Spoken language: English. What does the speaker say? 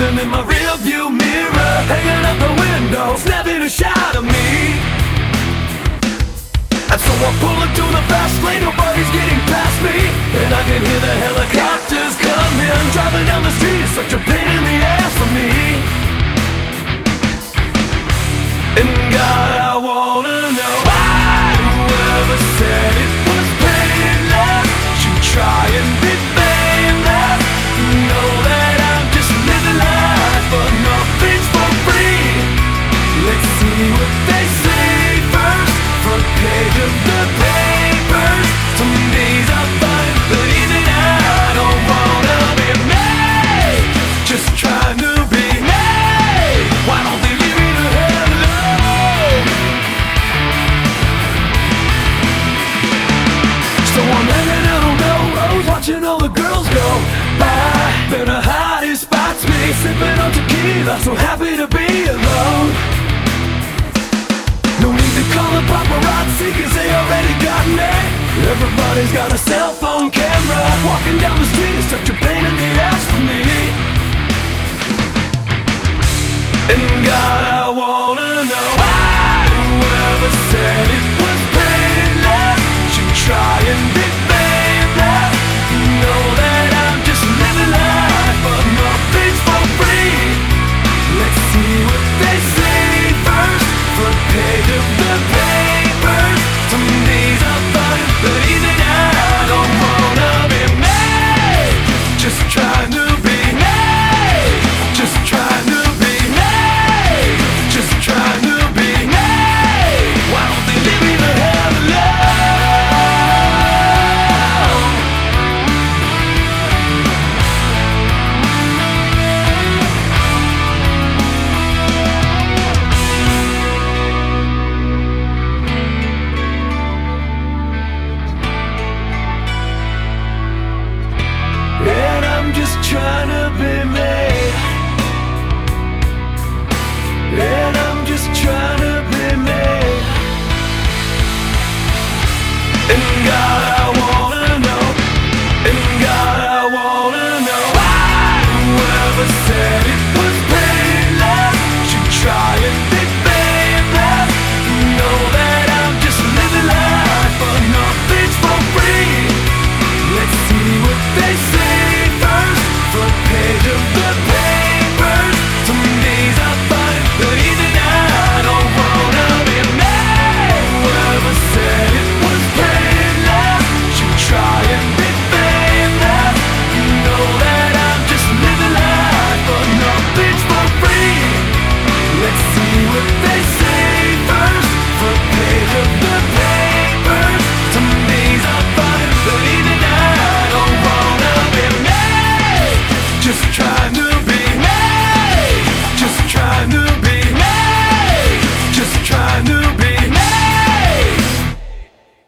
them in my rearview mirror, hanging out the window, snapping a shot of me. And so I'm pulling through the fast lane, nobody's getting past me, and I can hear the helicopters coming. Driving down the street is such a pain in the ass for me. And God, I wanna know why whoever said it was painless should try and be famous. Know that I'm just living life, but nothing's for free. Let's see what they say first. Front page of the papers. Some days I find that even I don't wanna be me. Just trying to be me. Why don't they leave me to hell alone? So I'm hanging out on Melrose, watching all the girls go by. They're the hottest spots, me sipping on tequila, so happy to be alone. No need to call the paparazzi, cause they already got me. Everybody's got a cell phone camera. Walking down the street is such a pain in the ass for me. And God, I wanna know